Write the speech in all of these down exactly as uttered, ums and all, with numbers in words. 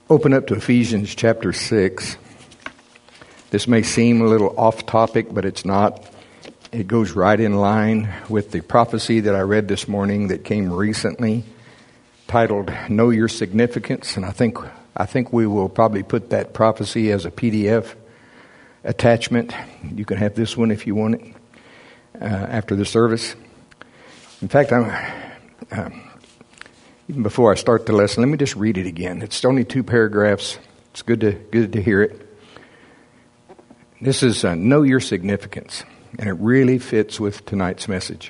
Open up to Ephesians chapter six. This may seem a little off topic, but it's not. It goes right in line with the prophecy that I read this morning that came recently, titled Know Your Significance. And I think I think we will probably put that prophecy as a P D F attachment. You can have this one if you want it uh, after the service. In fact, I'm... Uh, Even before I start the lesson, let me just read it again. It's only two paragraphs. It's good to good to hear it. This is uh, Know Your Significance, and it really fits with tonight's message.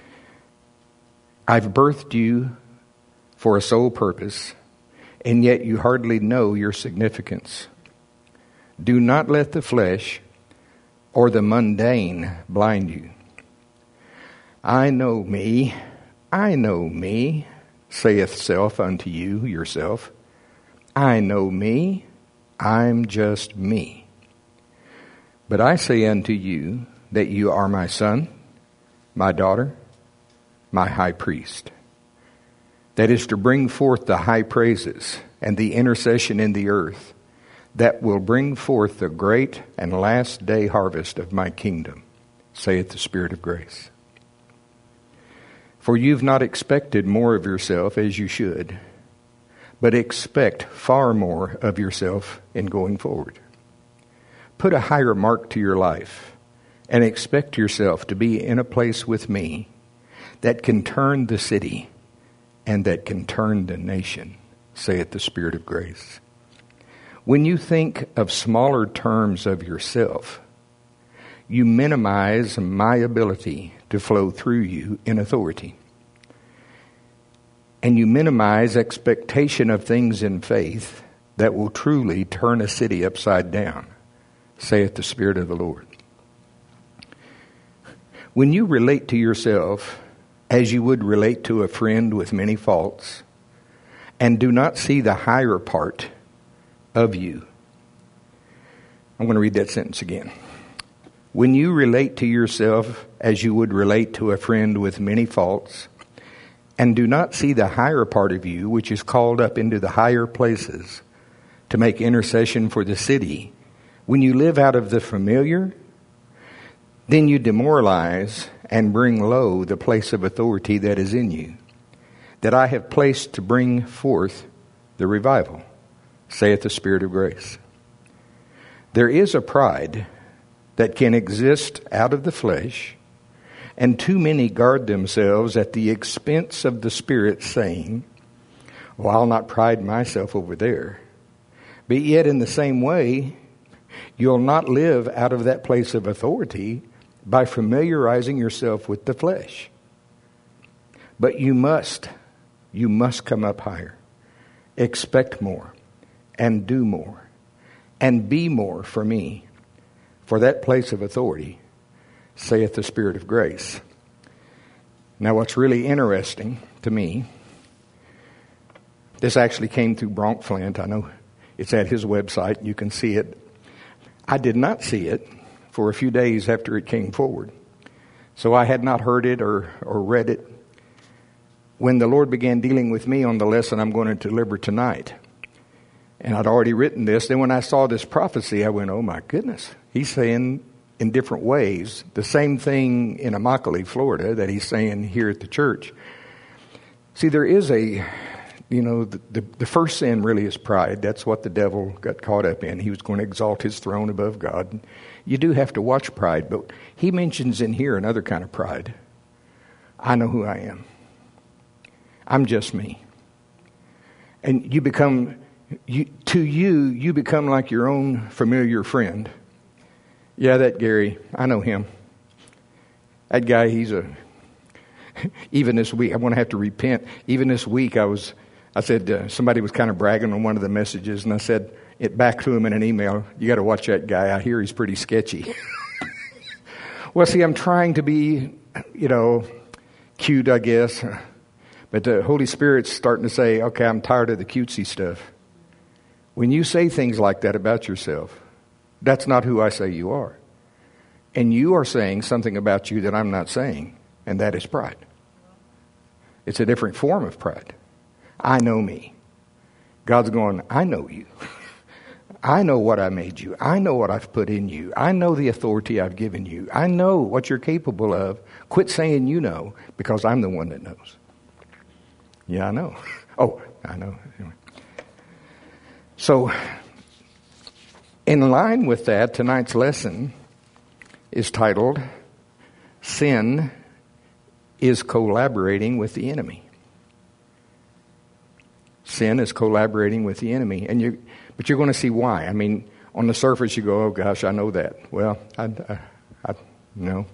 I've birthed you for a sole purpose, and yet you hardly know your significance. Do not let the flesh or the mundane blind you. I know me, I know me, saith self unto you, yourself. I know me, I'm just me. But I say unto you that you are my son, my daughter, my high priest. That is to bring forth the high praises and the intercession in the earth that will bring forth the great and last day harvest of my kingdom, saith the Spirit of grace. For you've not expected more of yourself as you should, but expect far more of yourself in going forward. Put a higher mark to your life and expect yourself to be in a place with me that can turn the city and that can turn the nation, saith the Spirit of grace. When you think of smaller terms of yourself, you minimize my ability to flow through you in authority. And you minimize expectation of things in faith that will truly turn a city upside down, saith the Spirit of the Lord. When you relate to yourself as you would relate to a friend with many faults, and do not see the higher part of you. I'm going to read that sentence again. When you relate to yourself as you would relate to a friend with many faults, and do not see the higher part of you, which is called up into the higher places to make intercession for the city, when you live out of the familiar, then you demoralize and bring low the place of authority that is in you, that I have placed to bring forth the revival, saith the Spirit of grace. There is a pride that can exist out of the flesh, and too many guard themselves at the expense of the Spirit, saying, well, I'll not pride myself over there. But yet in the same way, you'll not live out of that place of authority by familiarizing yourself with the flesh. But you must, you must come up higher. Expect more, and do more, and be more for me. For that place of authority, saith the Spirit of grace. Now what's really interesting to me, this actually came through Bronk Flint. I know it's at his website. You can see it. I did not see it for a few days after it came forward. So I had not heard it or, or read it when the Lord began dealing with me on the lesson I'm going to deliver tonight. And I'd already written this. Then when I saw this prophecy, I went, oh my goodness. He's saying in different ways the same thing in Immokalee, Florida, that he's saying here at the church. See, there is a, you know, the, the, the first sin really is pride. That's what the devil got caught up in. He was going to exalt his throne above God. You do have to watch pride, but he mentions in here another kind of pride. I know who I am. I'm just me. And you become... You, to you, you become like your own familiar friend. Yeah, that Gary, I know him. That guy, he's a, even this week, I want to have to repent. Even this week, I was, I said, uh, somebody was kind of bragging on one of the messages, and I said it back to him in an email. You got to watch that guy. I hear he's pretty sketchy. Well, see, I'm trying to be, you know, cute, I guess. But the Holy Spirit's starting to say, okay, I'm tired of the cutesy stuff. When you say things like that about yourself, that's not who I say you are. And you are saying something about you that I'm not saying, and that is pride. It's a different form of pride. I know me. God's going, I know you. I know what I made you. I know what I've put in you. I know the authority I've given you. I know what you're capable of. Quit saying you know, because I'm the one that knows. Yeah, I know. Oh, I know. Anyway. So, in line with that, tonight's lesson is titled, Sin is Collaborating with the Enemy. Sin is collaborating with the enemy. And you, but you're going to see why. I mean, on the surface you go, oh gosh, I know that. Well, I, I, I no.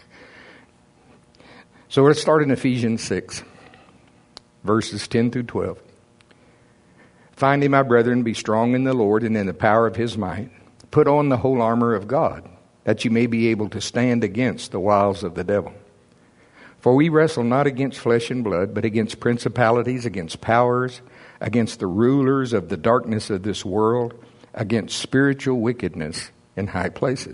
So let's start in Ephesians six, verses ten through twelve. Finally, my brethren, be strong in the Lord and in the power of his might. Put on the whole armor of God, that you may be able to stand against the wiles of the devil. For we wrestle not against flesh and blood, but against principalities, against powers, against the rulers of the darkness of this world, against spiritual wickedness in high places.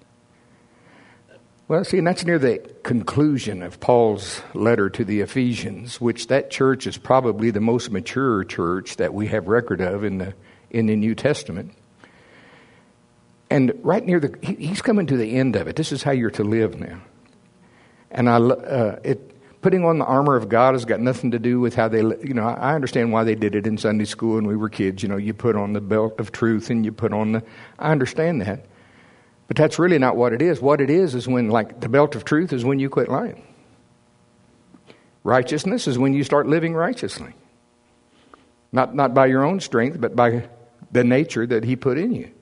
Well, see, and that's near the conclusion of Paul's letter to the Ephesians, which that church is probably the most mature church that we have record of in the in the New Testament. And right near the, he, he's coming to the end of it. This is how you're to live now. And I, uh, it. Putting on the armor of God has got nothing to do with how they, you know, I understand why they did it in Sunday school when we were kids. You know, you put on the belt of truth and you put on the, I understand that. But that's really not what it is. What it is is when, like, the belt of truth is when you quit lying. Righteousness is when you start living righteously. Not, not by your own strength, but by the nature that he put in you.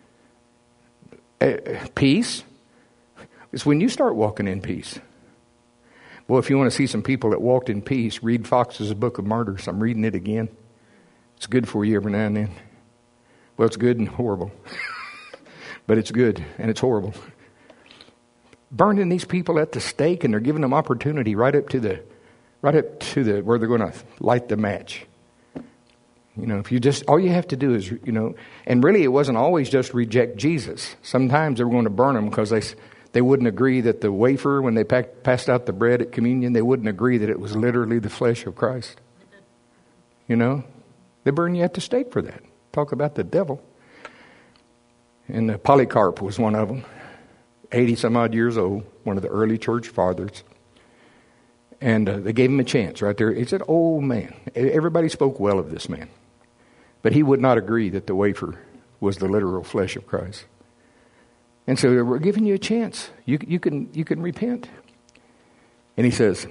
Uh, peace is when you start walking in peace. Well, if you want to see some people that walked in peace, read Fox's Book of Martyrs. I'm reading it again. It's good for you every now and then. Well, it's good and horrible. But it's good and it's horrible. Burning these people at the stake, and they're giving them opportunity right up to the, right up to the where they're going to light the match. You know, if you just, all you have to do is, you know, and really it wasn't always just reject Jesus. Sometimes they were going to burn them because they... They wouldn't agree that the wafer, when they packed, passed out the bread at communion, they wouldn't agree that it was literally the flesh of Christ. You know? They burn you at the stake for that. Talk about the devil. And uh, Polycarp was one of them. eighty some odd years old. One of the early church fathers. And uh, they gave him a chance right there. He said, old man. Everybody spoke well of this man. But he would not agree that the wafer was the literal flesh of Christ. And so we're giving you a chance. You, you can you can repent. And he says,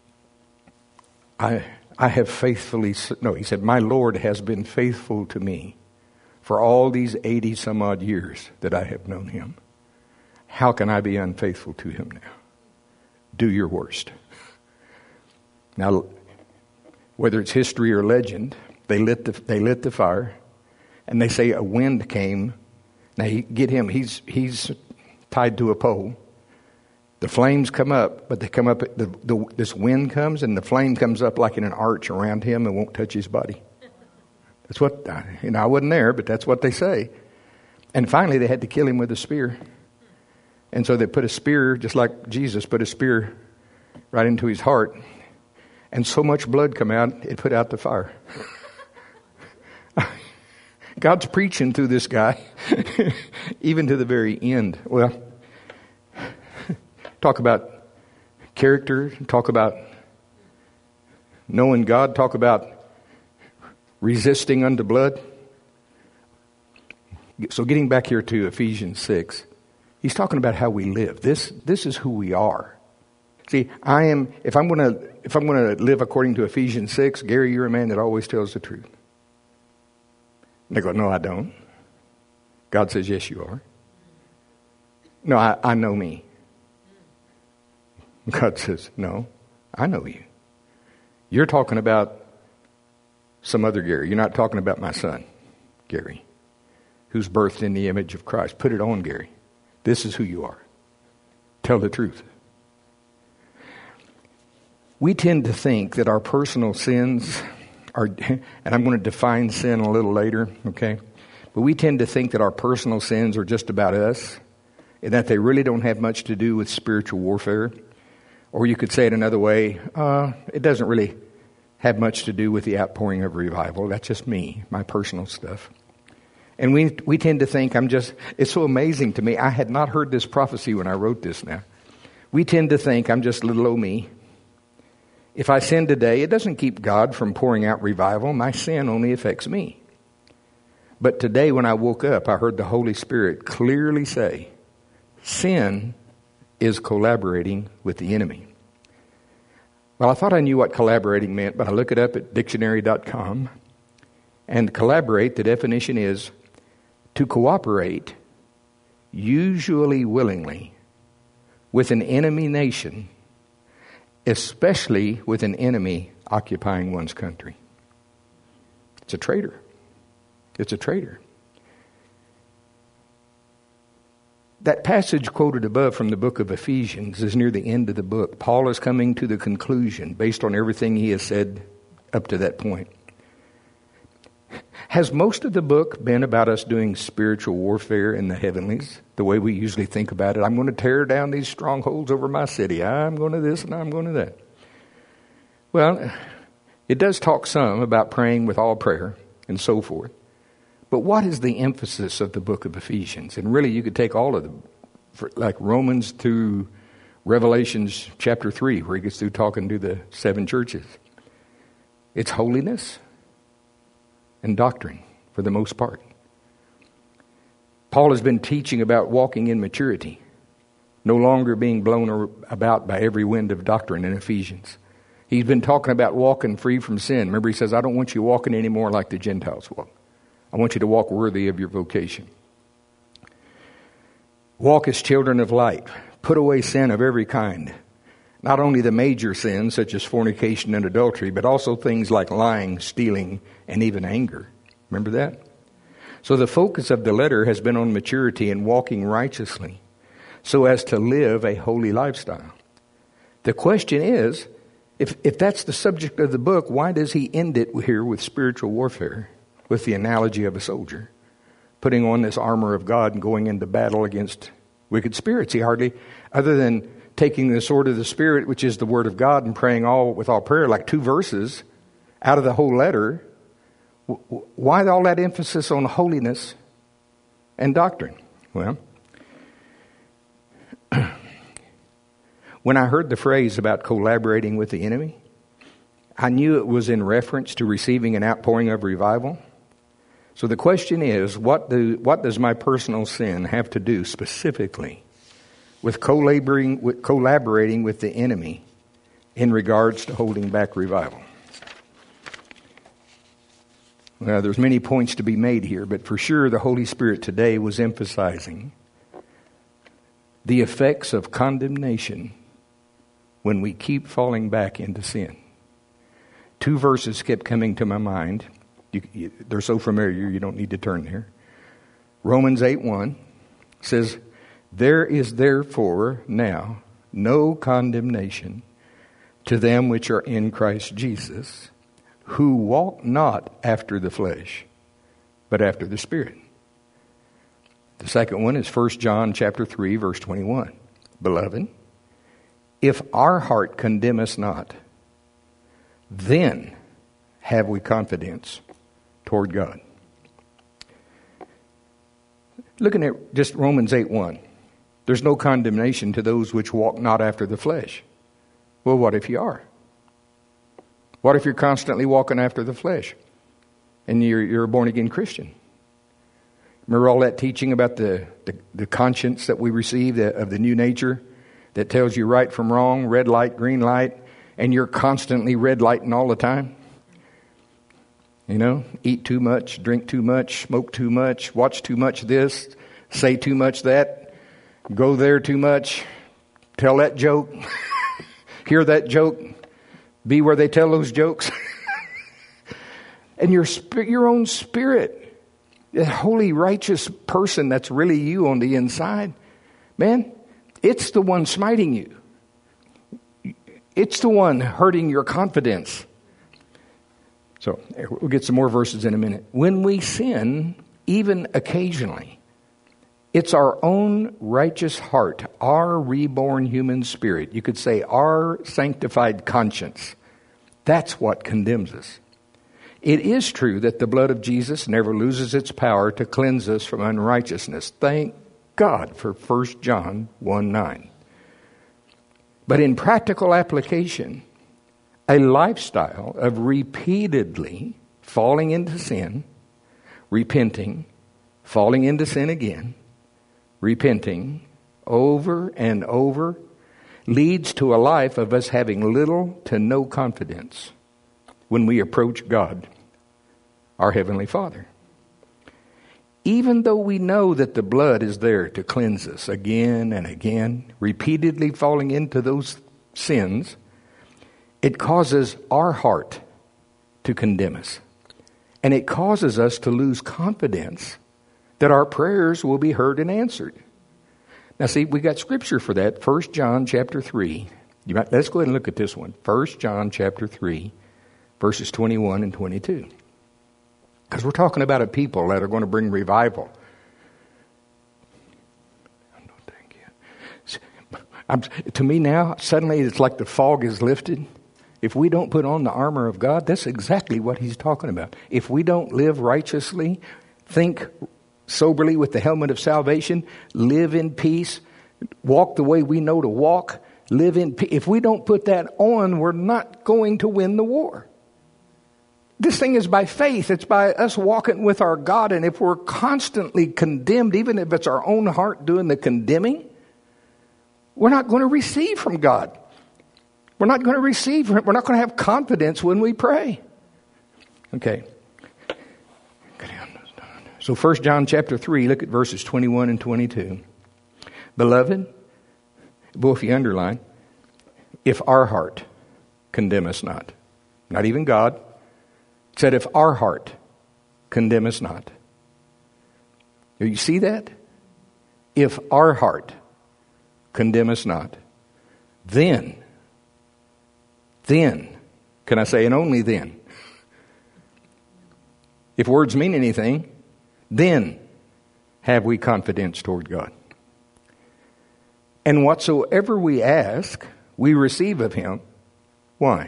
I I have faithfully, no, he said, my Lord has been faithful to me for all these eighty some odd years that I have known him. How can I be unfaithful to him now? Do your worst. Now, whether it's history or legend, they lit the, they lit the fire, and they say a wind came. Now, you get him, he's he's tied to a pole. The flames come up, but they come up, the, the, this wind comes, and the flame comes up like in an arch around him and won't touch his body. That's what, you know, I wasn't there, but that's what they say. And finally, they had to kill him with a spear. And so they put a spear, just like Jesus put a spear right into his heart. And so much blood come out, it put out the fire. God's preaching through this guy, even to the very end. Well, talk about character, talk about knowing God, talk about resisting unto blood. So getting back here to Ephesians six, he's talking about how we live. This this is who we are. See, I am, if I'm going to if I'm going to live according to Ephesians six, Gary, you're a man that always tells the truth. They go, no, I don't. God says, yes, you are. No, I, I know me. God says, no, I know you. You're talking about some other Gary. You're not talking about my son, Gary, who's birthed in the image of Christ. Put it on, Gary. This is who you are. Tell the truth. We tend to think that our personal sins are, and I'm going to define sin a little later, okay? But we tend to think that our personal sins are just about us, and that they really don't have much to do with spiritual warfare. Or you could say it another way, uh, it doesn't really have much to do with the outpouring of revival. That's just me, my personal stuff. And we we tend to think I'm just, it's so amazing to me. I had not heard this prophecy when I wrote this now. We tend to think I'm just little old me. If I sin today, it doesn't keep God from pouring out revival. My sin only affects me. But today when I woke up, I heard the Holy Spirit clearly say, sin is collaborating with the enemy. Well, I thought I knew what collaborating meant, but I look it up at dictionary dot com. And collaborate, the definition is to cooperate, usually willingly, with an enemy nation, especially with an enemy occupying one's country. It's a traitor. It's a traitor. That passage quoted above from the book of Ephesians is near the end of the book. Paul is coming to the conclusion based on everything he has said up to that point. Has most of the book been about us doing spiritual warfare in the heavenlies, the way we usually think about it? I'm going to tear down these strongholds over my city. I'm going to this and I'm going to that. Well, it does talk some about praying with all prayer and so forth. But what is the emphasis of the book of Ephesians? And really, you could take all of them, like Romans to Revelations chapter three, where he gets through talking to the seven churches. It's holiness and doctrine, for the most part. Paul has been teaching about walking in maturity, no longer being blown about by every wind of doctrine in Ephesians. He's been talking about walking free from sin. Remember, he says, I don't want you walking anymore like the Gentiles walk. I want you to walk worthy of your vocation. Walk as children of light. Put away sin of every kind. Not only the major sins, such as fornication and adultery, but also things like lying, stealing, and even anger. Remember that? So the focus of the letter has been on maturity and walking righteously so as to live a holy lifestyle. The question is, if, if that's the subject of the book, why does he end it here with spiritual warfare, with the analogy of a soldier, putting on this armor of God and going into battle against wicked spirits? He hardly, other than taking the sword of the Spirit, which is the Word of God, and praying all with all prayer, like two verses out of the whole letter. Why all that emphasis on holiness and doctrine? Well, when I heard the phrase about collaborating with the enemy, I knew it was in reference to receiving an outpouring of revival. So the question is, what do what does my personal sin have to do specifically with collaborating with, collaborating with the enemy in regards to holding back revival? Well, there's many points to be made here, but for sure the Holy Spirit today was emphasizing the effects of condemnation when we keep falling back into sin. Two verses kept coming to my mind. You, you, they're so familiar, you don't need to turn there. Romans eight one says, there is therefore now no condemnation to them which are in Christ Jesus, who walk not after the flesh, but after the Spirit. The second one is First John chapter three, verse twenty-one. Beloved, if our heart condemn us not, then have we confidence toward God. Looking at just Romans eight one, there's no condemnation to those which walk not after the flesh. Well, what if you are? What if you're constantly walking after the flesh and you're, you're a born-again Christian? Remember all that teaching about the, the, the conscience that we receive the, of the new nature that tells you right from wrong, red light, green light, and you're constantly red lighting all the time? You know, eat too much, drink too much, smoke too much, watch too much this, say too much that, go there too much, tell that joke, hear that joke, be where they tell those jokes. And your spirit, your own spirit, the holy, righteous person that's really you on the inside, man, it's the one smiting you. It's the one hurting your confidence. So we'll get some more verses in a minute. When we sin, even occasionally, it's our own righteous heart, our reborn human spirit. You could say our sanctified conscience That's what condemns us. It is true that the blood of Jesus never loses its power to cleanse us from unrighteousness. Thank God for First John one nine. But in practical application, a lifestyle of repeatedly falling into sin, repenting, falling into sin again, repenting over and over, leads to a life of us having little to no confidence when we approach God, our Heavenly Father. Even though we know that the blood is there to cleanse us again and again, repeatedly falling into those sins, it causes our heart to condemn us. And it causes us to lose confidence that our prayers will be heard and answered. Now see, we got scripture for that. First John chapter three. You might, let's go ahead and look at this one. First John chapter three, verses twenty-one and twenty-two. Because we're talking about a people that are going to bring revival. Thank you. I'm, to me now, suddenly it's like the fog is lifted. If we don't put on the armor of God, that's exactly what he's talking about. If we don't live righteously, think soberly with the helmet of salvation, live in peace, walk the way we know to walk, live in peace. If we don't put that on, we're not going to win the war. This thing is by faith. It's by us walking with our God. And if we're constantly condemned, even if it's our own heart doing the condemning, we're not going to receive from God. We're not going to receive from Him. We're not going to have confidence when we pray. Okay. So First John chapter three, look at verses twenty-one and twenty-two. Beloved, well, if you underline, if our heart condemn us not, not even God, said if our heart condemn us not. Do you see that? If our heart condemn us not, then, then, can I say, and only then, if words mean anything, then have we confidence toward God. And whatsoever we ask, we receive of Him. Why?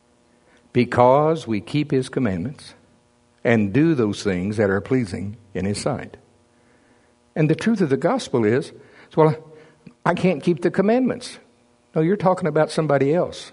Because we keep His commandments and do those things that are pleasing in His sight. And the truth of the gospel is, well, I can't keep the commandments. No, you're talking about somebody else.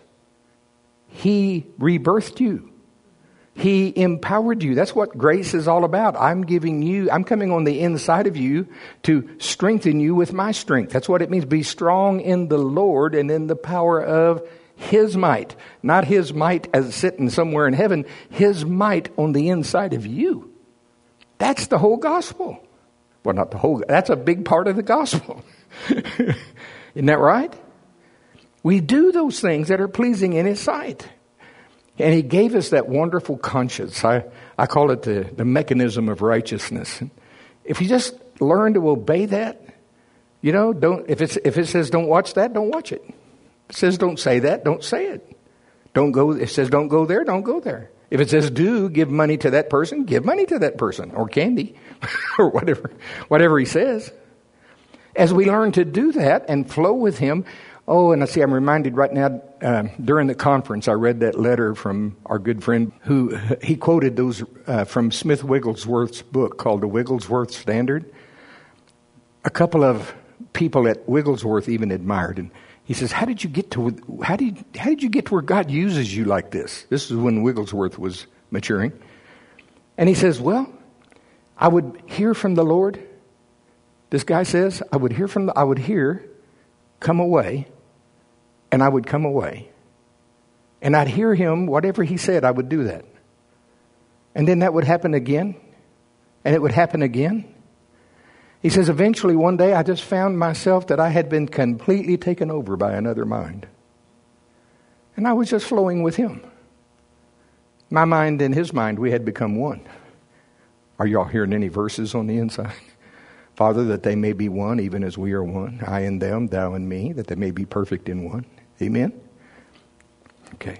He rebirthed you. He empowered you. That's what grace is all about. I'm giving you, I'm coming on the inside of you to strengthen you with my strength. That's what it means. Be strong in the Lord and in the power of His might. Not His might as sitting somewhere in heaven. His might on the inside of you. That's the whole gospel. Well, not the whole, that's a big part of the gospel. Isn't that right? We do those things that are pleasing in His sight. And He gave us that wonderful conscience. I, I call it the, the mechanism of righteousness. If you just learn to obey that, you know, don't, if it's, if it says don't watch that, don't watch it. If it says don't say that, don't say it. Don't go, if it says don't go there, don't go there. If it says do give money to that person, give money to that person, or candy, or whatever, whatever He says. As we learn to do that and flow with Him, oh, and I see, I'm reminded right now, uh, during the conference, I read that letter from our good friend who, he quoted those uh, from Smith Wigglesworth's book called The Wigglesworth Standard. A couple of people at Wigglesworth even admired. And he says, how did you get to, how did, how did you get to where God uses you like this? This is when Wigglesworth was maturing. And he says, well, I would hear from the Lord. This guy says, I would hear from the, I would hear, come away. And I would come away. And I'd hear Him, whatever He said, I would do that. And then that would happen again. And it would happen again. He says, eventually one day I just found myself that I had been completely taken over by another mind. And I was just flowing with Him. My mind and His mind, we had become one. Are y'all hearing any verses on the inside? Father, that they may be one, even as we are one. I and them, thou and me, that they may be perfect in one. Amen? Okay.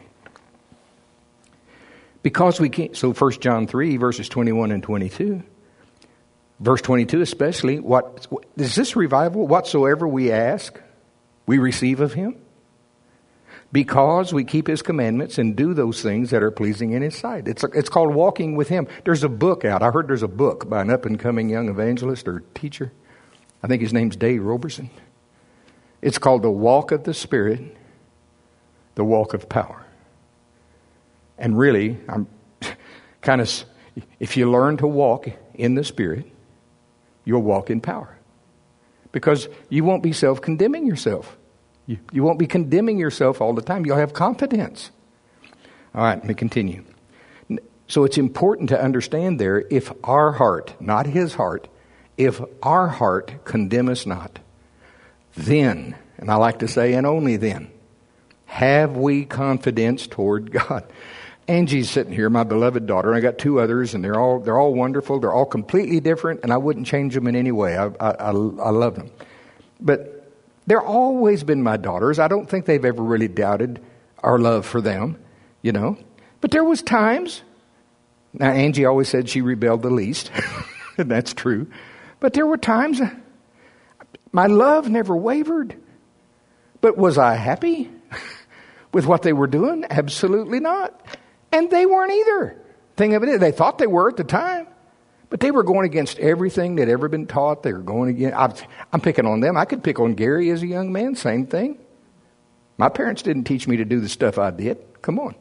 Because we can't, so First John three, verses twenty-one and twenty-two. Verse twenty-two especially, what is this revival? Whatsoever we ask, we receive of Him. because we keep his commandments and do those things that are pleasing in his sight. It's it's called walking with him. There's a book out. I heard there's a book by an up-and-coming young evangelist or teacher. I think his name's Dave Roberson. It's called The Walk of the Spirit, The Walk of Power. And really, I'm kind of, if you learn to walk in the Spirit, you'll walk in power. Because you won't be self-condemning yourself. You, you won't be condemning yourself all the time. You'll have confidence. All right, let me continue. So it's important to understand there, if our heart, not his heart, if our heart condemn us not, then, and I like to say, and only then, have we confidence toward God. Angie's sitting here, my beloved daughter, and I got two others, and they're all they're all wonderful. They're all completely different, and I wouldn't change them in any way. I I, I, I love them. But they're always been my daughters. I don't think they've ever really doubted our love for them, you know. But there was times. Now, Angie always said she rebelled the least, and that's true. But there were times my love never wavered. But was I happy with what they were doing? Absolutely not. And they weren't either. Thing of it is, they thought they were at the time. But they were going against everything that had ever been taught. They were going against, I'm, I'm picking on them. I could pick on Gary as a young man, same thing. My parents didn't teach me to do the stuff I did. Come on.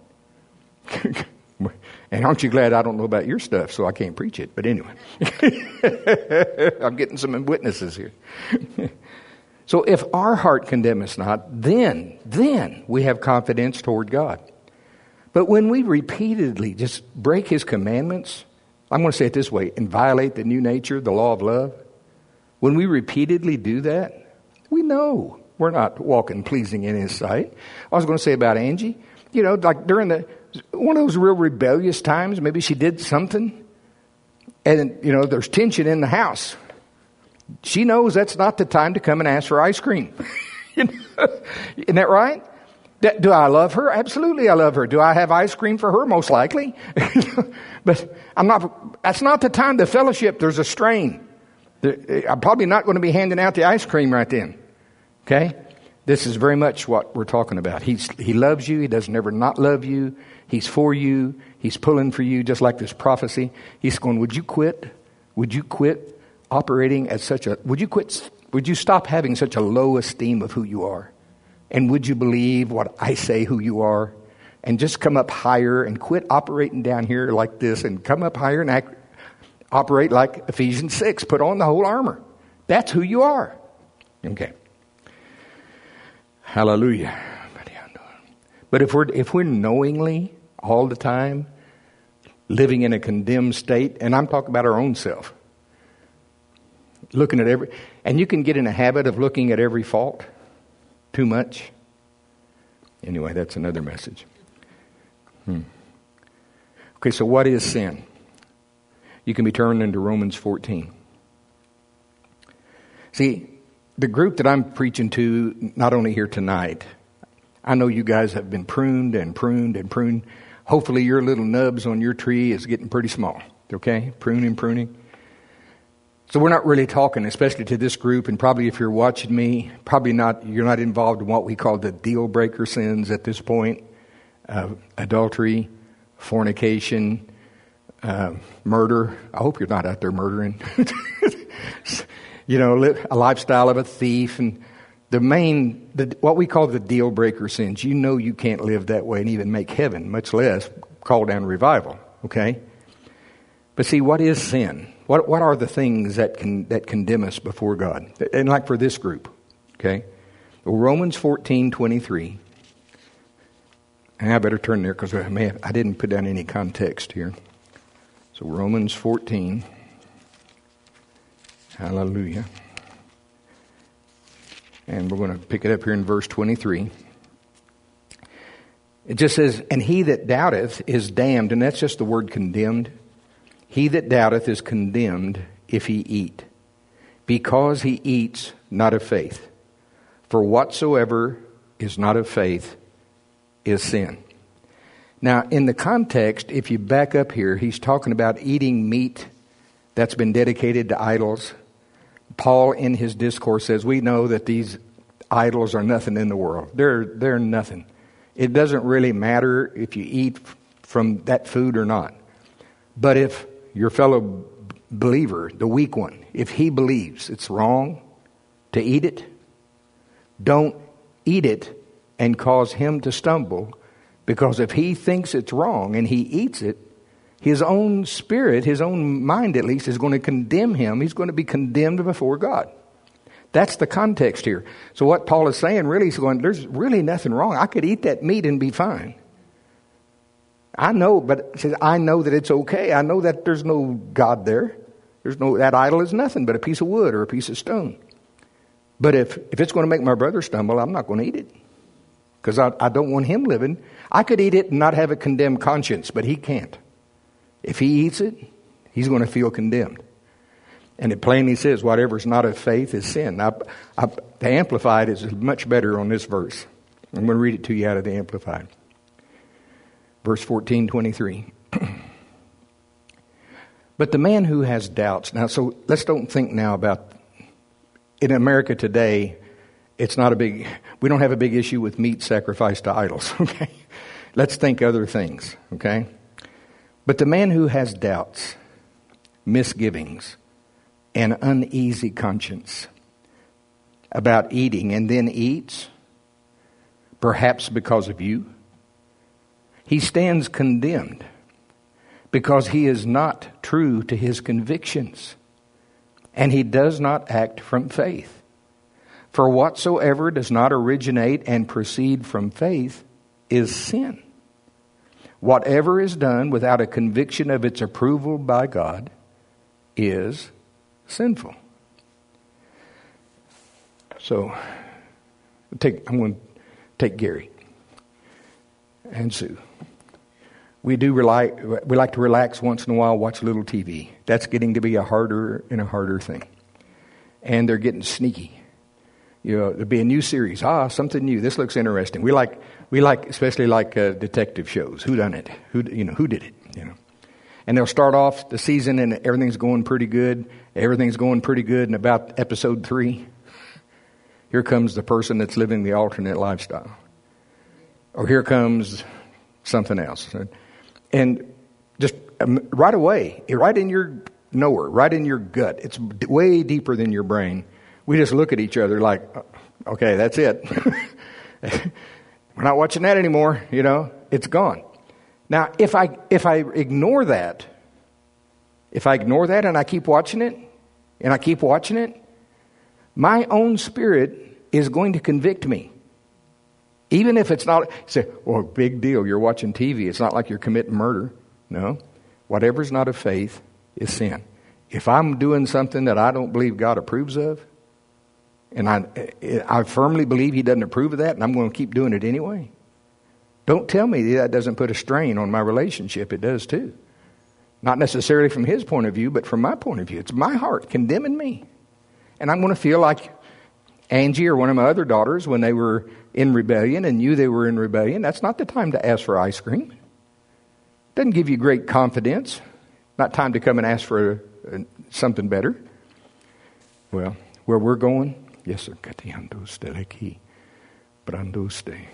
And aren't you glad I don't know about your stuff, so I can't preach it? But anyway, I'm getting some witnesses here. So if our heart condemn us not, then, then we have confidence toward God. But when we repeatedly just break his commandments, I'm going to say it this way, and violate the new nature, the law of love, when we repeatedly do that, we know we're not walking pleasing in his sight. I was going to say about Angie, you know, like during the, one of those real rebellious times, maybe she did something, and, you know, there's tension in the house. She knows that's not the time to come and ask for ice cream. You know? Isn't that right? That, do I love her? Absolutely I love her. Do I have ice cream for her? Most likely. But I'm not, that's not the time to fellowship. There's a strain. I'm probably not going to be handing out the ice cream right then. Okay? This is very much what we're talking about. He's, he loves you. He doesn't ever not love you. He's for you. He's pulling for you, just like this prophecy. He's going, would you quit? Would you quit operating at such a, would you quit, would you stop having such a low esteem of who you are? And would you believe what I say who you are? And just come up higher and quit operating down here like this and come up higher and act, operate like Ephesians six. Put on the whole armor. That's who you are. Okay. Hallelujah. But if we're, if we're knowingly all the time living in a condemned state, and I'm talking about our own self, looking at every, and you can get in a habit of looking at every fault too much. Anyway, that's another message. Hmm. Okay, so what is sin? You can be turned into Romans fourteen. See, the group that I'm preaching to, not only here tonight, I know you guys have been pruned and pruned and pruned. Hopefully your little nubs on your tree is getting pretty small. Okay? Pruning, pruning. So we're not really talking, especially to this group, and probably if you're watching me, probably not, you're not involved in what we call the deal breaker sins at this point. Uh, adultery, fornication, uh, murder. I hope you're not out there murdering. You know, a lifestyle of a thief, and the main, the, what we call the deal breaker sins. You know you can't live that way and even make heaven, much less call down revival. Okay? But see, what is sin? What what are the things that can that condemn us before God? And like for this group, okay? Well, Romans fourteen twenty-three. And I better turn there because I, may have, I didn't put down any context here. So Romans fourteen. Hallelujah. And we're going to pick it up here in verse twenty-three. It just says, and he that doubteth is damned. And that's just the word condemned. He that doubteth is condemned if he eat, because he eats not of faith. For whatsoever is not of faith is sin. Now, in the context, if you back up here, he's talking about eating meat that's been dedicated to idols. Paul, in his discourse, says, we know that these idols are nothing in the world. They're, they're nothing. It doesn't really matter if you eat from that food or not. But if your fellow believer, the weak one, if he believes it's wrong to eat it, don't eat it and cause him to stumble, because if he thinks it's wrong and he eats it, his own spirit, his own mind at least, is going to condemn him. He's going to be condemned before God. That's the context here. So what Paul is saying, really, he's going, there's really nothing wrong. I could eat that meat and be fine. I know, but he says, I know that it's okay. I know that there's no God there. There's no, that idol is nothing but a piece of wood or a piece of stone. But if, if it's going to make my brother stumble, I'm not going to eat it. Because I, I don't want him living. I could eat it and not have a condemned conscience, but he can't. If he eats it, he's going to feel condemned. And it plainly says, whatever is not of faith is sin. I, I, the Amplified is much better on this verse. I'm going to read it to you out of the Amplified. Verse fourteen twenty-three. But the man who has doubts. Now, so let's don't think now about, in America today, it's not a big, we don't have a big issue with meat sacrificed to idols, okay? Let's think other things, okay? But the man who has doubts, misgivings, an uneasy conscience about eating and then eats, perhaps because of you, he stands condemned because he is not true to his convictions and he does not act from faith. For whatsoever does not originate and proceed from faith is sin. Whatever is done without a conviction of its approval by God is sinful. So, take, I'm going to take Gary and Sue. We do rely, we like to relax once in a while, watch a little T V. That's getting to be a harder and a harder thing. And they're getting sneaky. You know, there'll be a new series. Ah, something new. This looks interesting. We like, we like, especially like uh, detective shows. Who done it? Who, you know, who did it? You know, and they'll start off the season and everything's going pretty good. Everything's going pretty good. And about episode three, here comes the person that's living the alternate lifestyle, or here comes something else, and just um, right away, right in your knower, right in your gut. It's way deeper than your brain. We just look at each other like, okay, that's it. We're not watching that anymore. You know, it's gone. Now, if I if I ignore that, if I ignore that and I keep watching it, and I keep watching it, my own spirit is going to convict me. Even if it's not, say, well, big deal, you're watching T V. It's not like you're committing murder. No. Whatever's not of faith is sin. If I'm doing something that I don't believe God approves of, and I, I firmly believe He doesn't approve of that, and I'm going to keep doing it anyway, don't tell me that doesn't put a strain on my relationship. It does too. Not necessarily from His point of view, but from my point of view. It's my heart condemning me. And I'm going to feel like Angie or one of my other daughters when they were in rebellion and knew they were in rebellion. That's not the time to ask for ice cream. Doesn't give you great confidence. Not time to come and ask for a, a, something better. Well, where we're going, yes, sir. Katiando steleki, brando ste.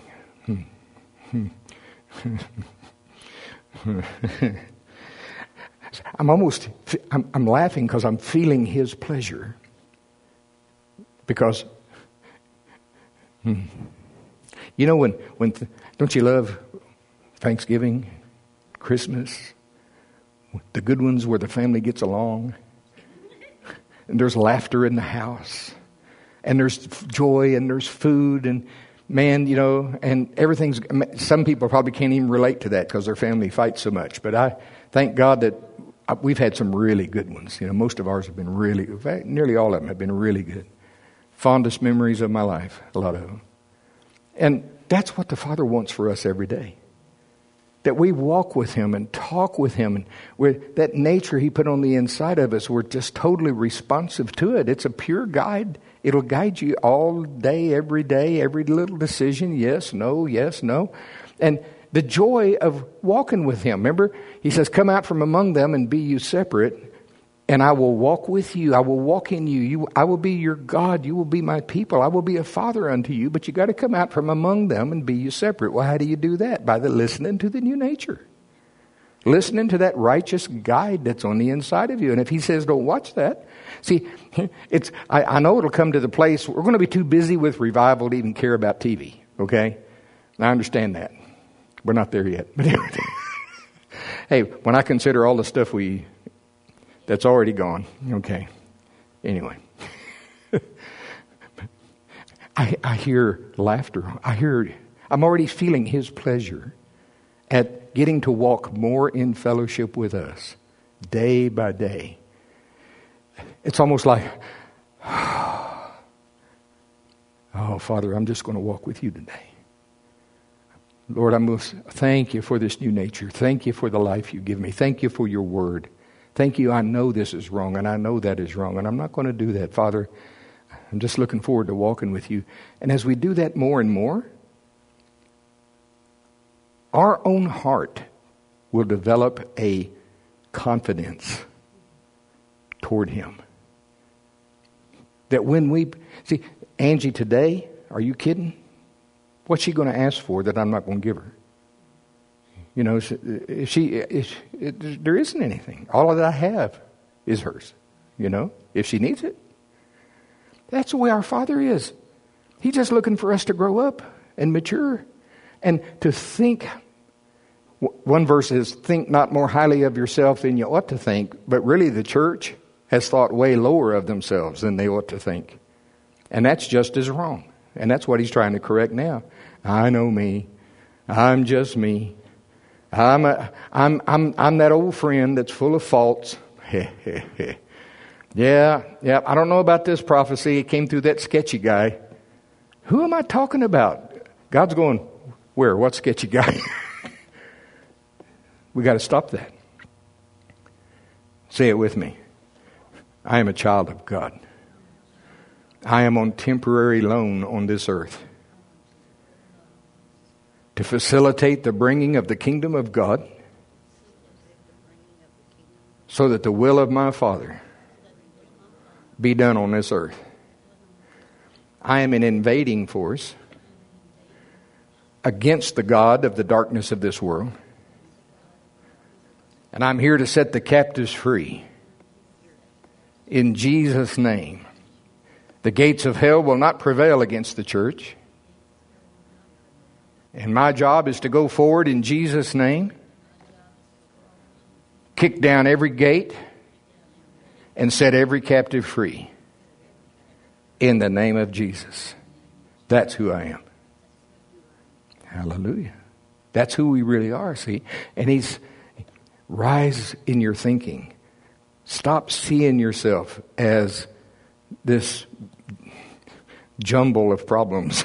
I'm almost, I'm, I'm laughing because I'm feeling His pleasure. Because, hmm, you know, when, when, don't you love Thanksgiving, Christmas, the good ones where the family gets along, and there's laughter in the house, and there's joy, and there's food, and man, you know, and everything's, some people probably can't even relate to that because their family fights so much. But I thank God that we've had some really good ones. You know, most of ours have been really, in fact, nearly all of them have been really good. Fondest memories of my life, a lot of them. And that's what the Father wants for us every day. That we walk with Him and talk with Him. And we're, that nature He put on the inside of us, we're just totally responsive to it. It's a pure guide. It'll guide you all day, every day, every little decision. Yes, no, yes, no. And the joy of walking with Him. Remember, He says, come out from among them and be you separate. And I will walk with you. I will walk in you. you. I will be your God. You will be my people. I will be a father unto you. But you got to come out from among them and be you separate. Well, how do you do that? By the listening to the new nature. Listening to that righteous guide that's on the inside of you. And if he says don't watch that. See, it's I, I know it'll come to the place we're going to be too busy with revival to even care about T V. Okay? I understand that. We're not there yet. But hey, when I consider all the stuff we... that's already gone. Okay. Anyway. I, I hear laughter. I hear, I'm already feeling his pleasure at getting to walk more in fellowship with us day by day. It's almost like, oh, Father, I'm just going to walk with you today. Lord, I must thank you for this new nature. Thank you for the life you give me. Thank you for your word. Thank you. I know this is wrong, and I know that is wrong, and I'm not going to do that. Father, I'm just looking forward to walking with you. And as we do that more and more, our own heart will develop a confidence toward him. That when we... See, Angie today, are you kidding? What's she going to ask for that I'm not going to give her? You know, if she, if, it, there isn't anything. All that I have is hers. You know, if she needs it. That's the way our Father is. He's just looking for us to grow up and mature and to think. One verse is, think not more highly of yourself than you ought to think. But really the church has thought way lower of themselves than they ought to think. And that's just as wrong. And that's what he's trying to correct now. I know me. I'm just me. I'm a, I'm I'm I'm that old friend that's full of faults. yeah, yeah. I don't know about this prophecy. It came through that sketchy guy. Who am I talking about? God's going, where? What sketchy guy? We got to stop that. Say it with me. I am a child of God. I am on temporary loan on this earth to facilitate the bringing of the kingdom of God so that the will of my Father be done on this earth. I am an invading force against the God of the darkness of this world. And I'm here to set the captives free. In Jesus' name. The gates of hell will not prevail against the church. And my job is to go forward in Jesus' name, kick down every gate, and set every captive free. In the name of Jesus. That's who I am. Hallelujah. That's who we really are, see? And he's, rise in your thinking. Stop seeing yourself as this jumble of problems.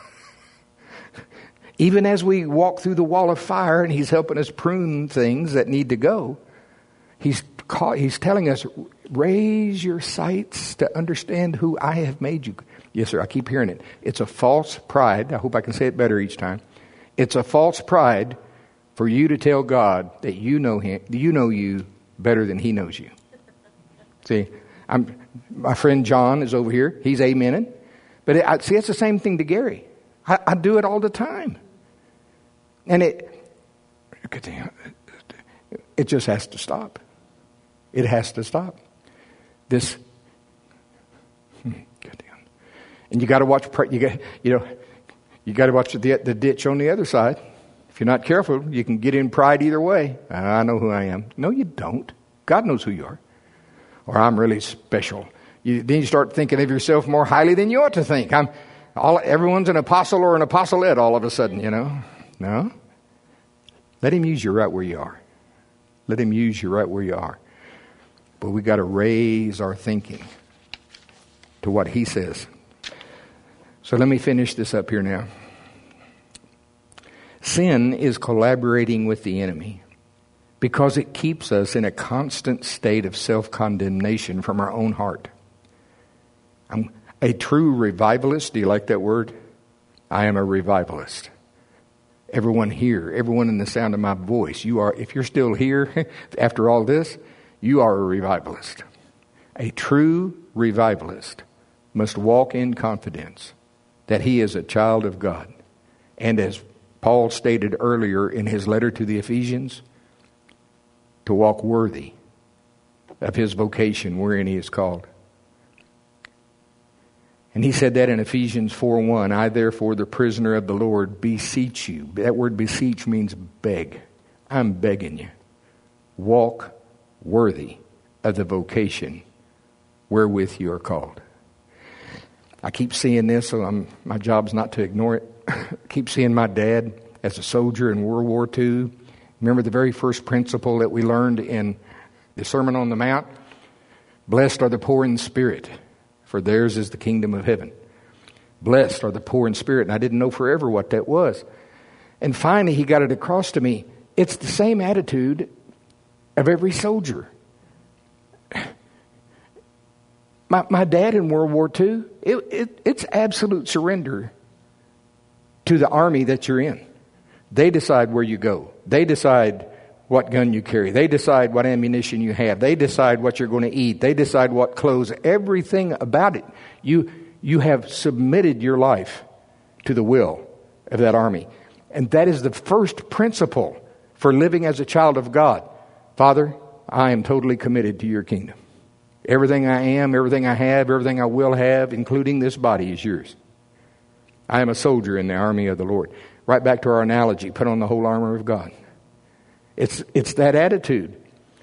Even as we walk through the wall of fire and he's helping us prune things that need to go, he's call, he's telling us, raise your sights to understand who I have made you. Yes, sir, I keep hearing it. It's a false pride. I hope I can say it better each time. It's a false pride for you to tell God that you know him, you know you better than he knows you. See, I'm, my friend John is over here. He's amening. But it, I, see, it's the same thing to Gary. I, I do it all the time. And it, it just has to stop. It has to stop. This, and you got to watch. You got, you know, you got to watch the, the ditch on the other side. If you're not careful, you can get in pride either way. I know who I am. No, you don't. God knows who you are. Or I'm really special. You, then you start thinking of yourself more highly than you ought to think. I'm all. Everyone's an apostle or an apostolate all of a sudden, you know. No. Let him use you right where you are. Let him use you right where you are. But we got to raise our thinking to what he says. So let me finish this up here now. Sin is collaborating with the enemy because it keeps us in a constant state of self-condemnation from our own heart. I'm a true revivalist. Do you like that word? I am a revivalist. Everyone here, everyone in the sound of my voice, you are, if you're still here after all this, you are a revivalist. A true revivalist must walk in confidence that he is a child of God. And as Paul stated earlier in his letter to the Ephesians, to walk worthy of his vocation wherein he is called. And he said that in Ephesians four one, I therefore, the prisoner of the Lord, beseech you. That word beseech means beg. I'm begging you. Walk worthy of the vocation wherewith you are called. I keep seeing this, so I'm, my job's not to ignore it. I keep seeing my dad as a soldier in World War Two. Remember the very first principle that we learned in the Sermon on the Mount? Blessed are the poor in spirit, for theirs is the kingdom of heaven. Blessed are the poor in spirit. And I didn't know forever what that was. And finally, he got it across to me. It's the same attitude of every soldier. My, my dad in World War Two, it, it, it's absolute surrender to the army that you're in. They decide where you go. They decide what gun you carry. They decide what ammunition you have. They decide what you're going to eat. They decide what clothes. Everything about it. You, you have submitted your life to the will of that army. And that is the first principle for living as a child of God. Father, I am totally committed to your kingdom. Everything I am, everything I have, everything I will have, including this body, is yours. I am a soldier in the army of the Lord. Right back to our analogy, put on the whole armor of God. It's it's that attitude.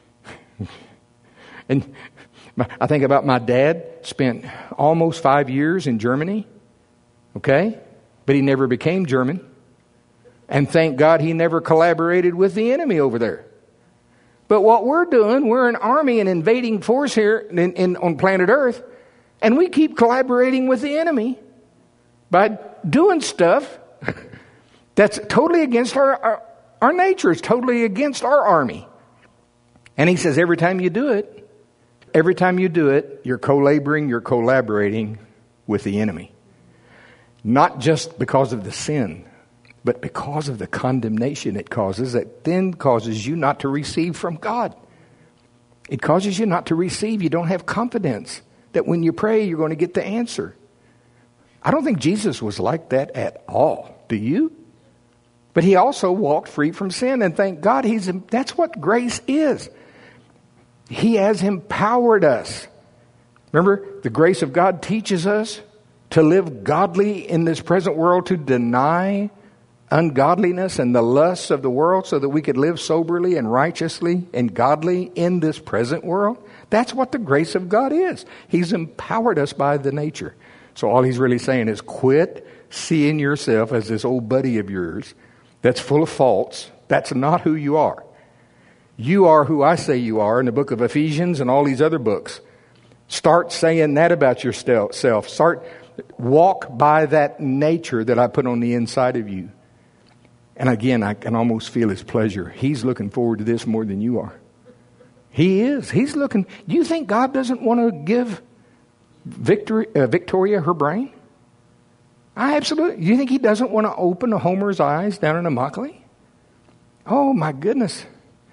And I think about my dad, spent almost five years in Germany, okay? But he never became German. And thank God he never collaborated with the enemy over there. But what we're doing, we're an army, an invading force here in, in, on planet Earth, and we keep collaborating with the enemy by doing stuff that's totally against our, our, our nature. It's totally against our army. And he says every time you do it, every time you do it, you're co-laboring, you're collaborating with the enemy. Not just because of the sin, but because of the condemnation it causes, that then causes you not to receive from God. It causes you not to receive. You don't have confidence that when you pray, you're going to get the answer. I don't think Jesus was like that at all. Do you? But he also walked free from sin, and thank God he's that's what grace is. He has empowered us. Remember, the grace of God teaches us to live godly in this present world, to deny ungodliness and the lusts of the world so that we could live soberly and righteously and godly in this present world. That's what the grace of God is. He's empowered us by the nature. So all he's really saying is quit seeing yourself as this old buddy of yours that's full of faults. That's not who you are. You are who I say you are in the book of Ephesians and all these other books. Start saying that about yourself. Start walk by that nature that I put on the inside of you. And again, I can almost feel his pleasure. He's looking forward to this more than you are. He is. He's looking. Do you think God doesn't want to give Victoria, uh, Victoria her brain? I absolutely. Do you think he doesn't want to open Homer's eyes down in Immokalee? Oh, my goodness.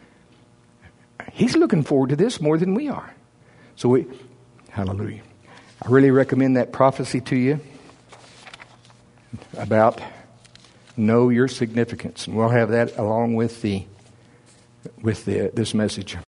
He's looking forward to this more than we are. So we, hallelujah. I really recommend that prophecy to you about know your significance. And we'll have that along with the with the, this message.